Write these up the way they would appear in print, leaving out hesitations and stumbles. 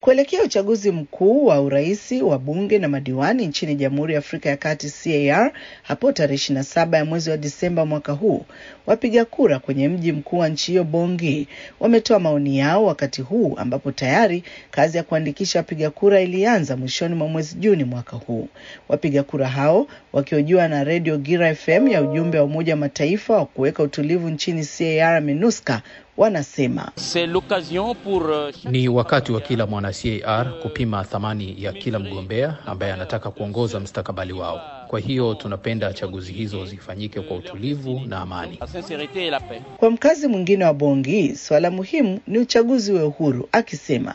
Kuelekea uchaguzi mkuu wa uraisi, wa bunge na madiwani nchini Jamhuri ya Afrika ya Kati CAR hapo tarehe 27 ya mwezi wa Disemba mwaka huu, wapiga kura kwenye mji mkuu wa nchi hiyo Bangui wametoa maoni yao wakati huu ambapo tayari kazi ya kuandikisha wapiga kura ilianza mwishoni mwa mwezi Juni mwaka huu. Wapiga kura hao wakihojiwa na Radio Gira FM ya ujumbe wa Umoja wa Mataifa wa kuweka utulivu nchini CAR MINUSCA wanasema ni wakati wa kila mwana CAR kupima thamani ya kila mgombea ambaye anataka kuongoza mustakabali wao. Kwa hiyo tunapenda chaguzi hizo zifanyike kwa utulivu na amani. Kwa mkazi mwingine wa Bangui, swala muhimu ni uchaguzi wa uhuru, akisema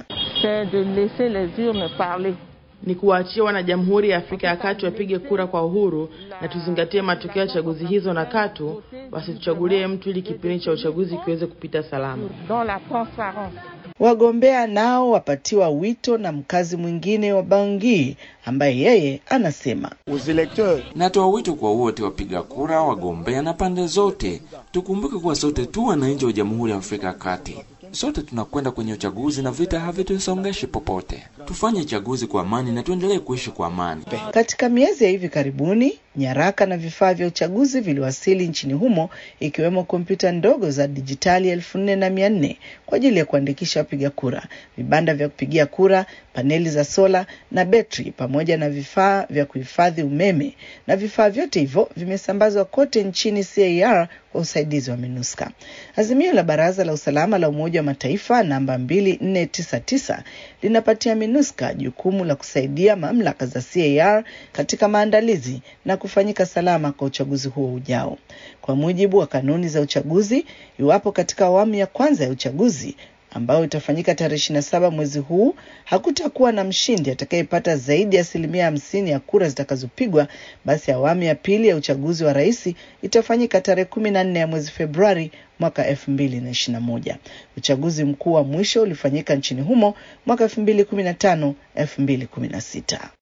ni kuachia wana Jamhuri ya Afrika ya Kati wapige kura kwa uhuru na tuzingatie matokeo ya chaguzi hizo, na katu wasituchagulie mtu ili kipindi cha uchaguzi kiweze kupita salama. Wagombea nao wapatiwa wito na mkazi mwingine wa Bangui ambaye yeye anasema natoa wito kwa wote wapiga kura, wagombea na pande zote. Tukumbuke kuwa sote tu wananchi wa Jamhuri ya Afrika ya Kati. Sote tunakwenda kwenye uchaguzi na vita havitusongeshi popote. Tufanye chaguzi kwa amani na tuendelee kuishi kwa amani. Katika miezi ya hivi karibuni, nyaraka na vifaa vya uchaguzi viliwasili nchini humo, ikiwemo kompyuta ndogo za dijitali 4400 kwa ajili ya kuandikisha wapiga kura, vibanda vya kupigia kura, paneli za sola na betri, pamoja na vifaa vya kuhifadhi umeme, na vifaa vyote hivyo vimesambazwa kote nchini CAR kwa usaidizi wa MINUSCA. Azimio la Baraza la Usalama la Umoja wa Mataifa namba 2499 linapatia MINUSCA jukumu la kusaidia mamlaka za CAR katika maandalizi na kufanyika salama kwa uchaguzi huo ujao. Kwa mujibu wa kanuni za uchaguzi, iwapo katika awamu ya kwanza ya uchaguzi ambao itafanyika tarehe 27 mwezi huu hakutakuwa na mshindi atakayepata zaidi ya 50% ya kura zitakazopigwa, basi awamu ya pili ya uchaguzi wa rais itafanyika tarehe 14 ya mwezi Februari mwaka 2021. Uchaguzi mkuu wa mwisho ulifanyika nchini humo mwaka 2015-2016.